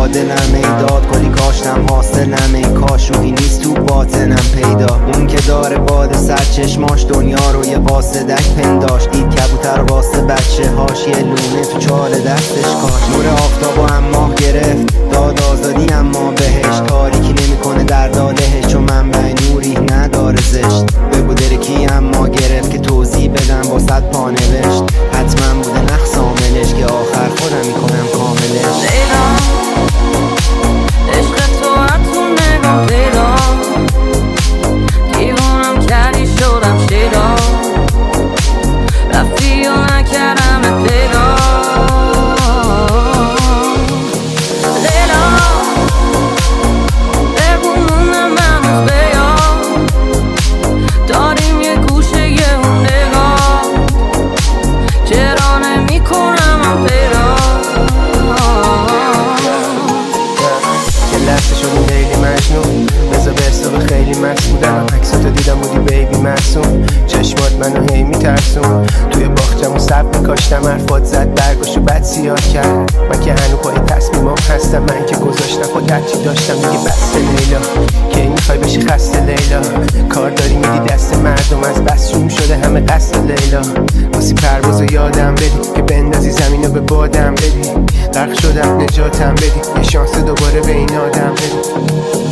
دلم ای داد کلی کاشتم حاصلم ای کاش روحی نیست تو باطنم پیدا. اون که داره باد سر چشماش دنیا رو یه قاصدک پنداشت، دید کبوتر واسه بچه هاش یه لونه تو چال دستش کاش. نور آفتاب و هم ماه گرفت داد آزادی اما بهش تاریکی نمیکنه در دادهش، چون منبع نوری نداره زشت. بگو درکی اما گرفت که توضیح بدم با صد پا نوشت، حتما بوده نقص عاملش که آخر خودم میکنم کاملش. لیلا عشق تو تو نگام پیدا، دیوانم کردی شدم شیدا، رفتی و نکردم پیدا. لیلا بگونم من بیا، داریم یه گوشه یه اون نگاه، چرا نمی کنم پیدا. یه لحظه شدیم لیلی مجنون، بزا به حساب خیلی مسئولم. عکساتو دیدم بودی بیبی معصوم، چشمات منو هی میترسون. توی باغچمون سبت میکاشتم، حرفات زد برگاشو بد سیاه کرد. من که هنو پای تصمیمام هستم، من که گذاشتم خود هرچی داشتم دیگه بسته. لیلا کی میخوای بشی خسته لیلا، کار داری میدی دست مردم، از بس شوم شده همه قصد لیلا. واسی پروازو یادم بدی که بندازی زمینو به بادم بدی، غرق شدم نجاتم بدی، یه شانس دوباره به این آدم بدی.